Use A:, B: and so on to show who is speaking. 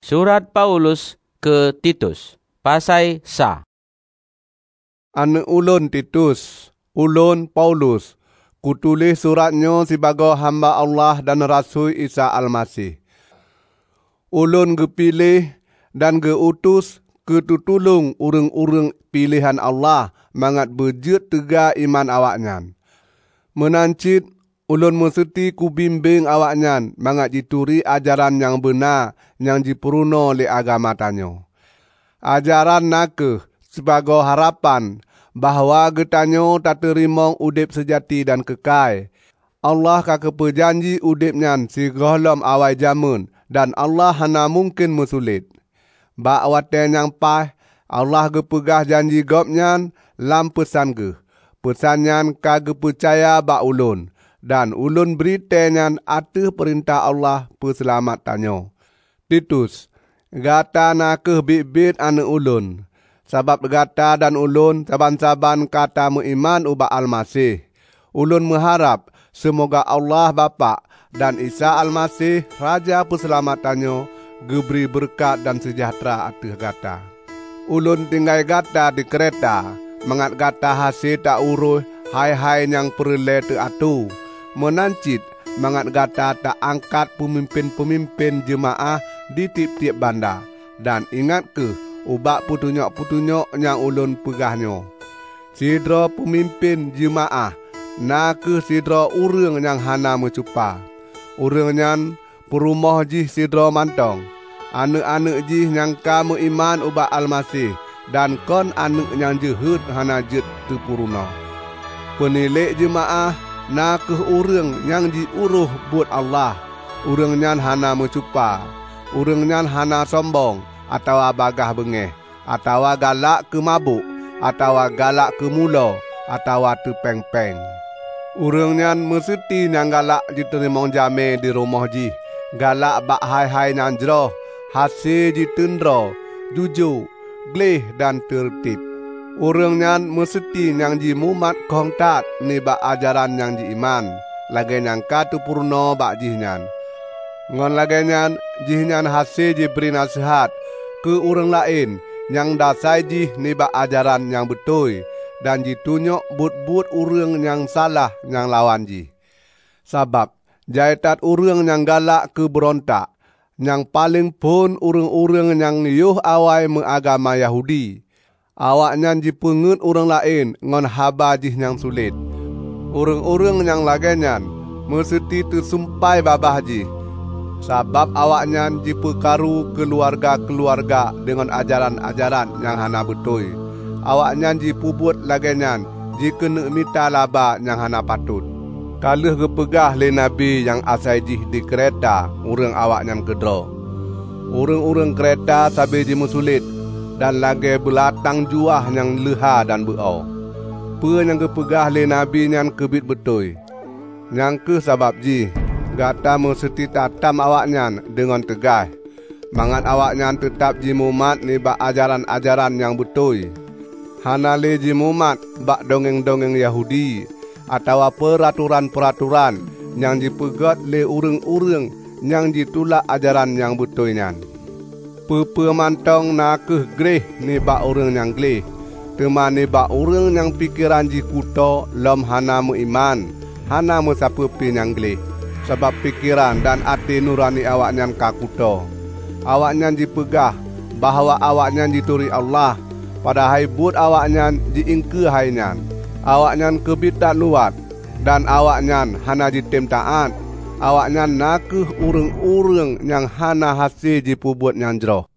A: Surat Paulus ke Titus, pasai sa.
B: Anak ulun Titus, ulun Paulus, kutulis suratnya sebagai hamba Allah dan Rasul Isa Al-Masih. Ulun gepilih dan geutus ketutulung urang-urang pilihan Allah mangat bejut tega iman awaknyan. Menancit ulun mesti kubimbing awaknyan mangat dituri ajaran yang benar yang diperuno le agama tanyo. Ajaran nakeh sebagai harapan bahawa getanyo tak terima udip sejati dan kekal. Allah kake berjanji udip nyan sigolom awal jamun dan Allah hana mungkin mesulit. Bak waten yang pas Allah gepegah janji gopnyan lam pesan ge. Pesan nyan kage percaya bak ulun dan ulun beritenyan ateh perintah Allah perselamat tanyo. Titus, gata nakeh bit-bit anak ulun. Sebab gata dan ulun saban-saban kata meiman ubah Al-Masih. Ulun mengharap semoga Allah Bapa dan Isa Al-Masih Raja Perselamatannya geberi berkat dan sejahtera atas gata. Ulun tinggal gata di kereta, mengat gata hasil tak uruh hai-hai yang perle teratu. Menancit mengat gata tak angkat pemimpin-pemimpin jemaah di tiap-tiap bandar. Dan ingat ke ubak putunyok-putunyok yang ulun pegahnya. Sidra pemimpin jemaah, nak ke sidra urang yang hana mencupa. Urang yang perumah jih sidra mantong. Anak-anak jih yang kamu iman ubak Al-Masih. Dan kon anak yang jehud hana jet tepuruna. Penilik jemaah, nak ke urang yang diuruh buat Allah. Urang yang hana mencupa. Urang yang hana sombong. Atau bagah bengeh, atau galak ke mabuk, atau galak ke mula, atau tepeng-peng. Urang nyan mesti yang galak diterima jame di rumah ji, galak bak hai-hai nyan jroh, hasil ditendra, jujur, gleh dan tertib. Urang nyan mesti yang ji mumat kongtat ni bak ajaran yang ji iman, lagi yang katu purno bak jih nyan. Ngon lagi nyan, jih nyan hasil ji beri nasihat, ke orang lain yang dasai jih nibak ajaran yang betul dan ditunyok but-but orang yang salah yang lawan jih. Sebab jaitat orang yang galak ke berontak, yang paling pun orang-orang yang yuh awai mengagama Yahudi. Awaknya dipengut orang lain ngon haba jih yang sulit. Orang-orang yang laginya mesti tersumpai babah jih. Sebab awaknya dipekaru keluarga-keluarga dengan ajaran-ajaran yang hana betul. Awaknya dipubut laginya jika nak minta laba yang hana patut. Kaluh kepegah le Nabi yang asai jih di kereta, urang awaknya kedro. Urang-urang kereta sabi ji musulit dan lagi belatang juah yang leha dan beau. Pe yang kepegah le Nabi yang kebit betul. Yang ke sebab ji gata mesti tatam awaknya dengan tegas. Mangat awaknya tetap jimumat ni bak ajaran-ajaran yang betul. Hana le jimumat bak dongeng-dongeng Yahudi atau peraturan-peraturan yang dipegat le urang-urang yang ditulak ajaran yang betulnya. Pemantong nakeh greh ni bak urang yang gleh. Teman ni bak urang yang pikiran ji kuto lom hana meiman, hana mesapepi yang gleh. Sebab pikiran dan hati nurani awaknya kakuto. Awaknya dipegah bahawa awaknya dituri Allah. Pada haibut awaknya diingke hainyan. Awaknya kebit tak luat. Dan awaknya hana ditem taat. Awaknya nakeh urang-urang yang hana hasil dipubut yang jroh.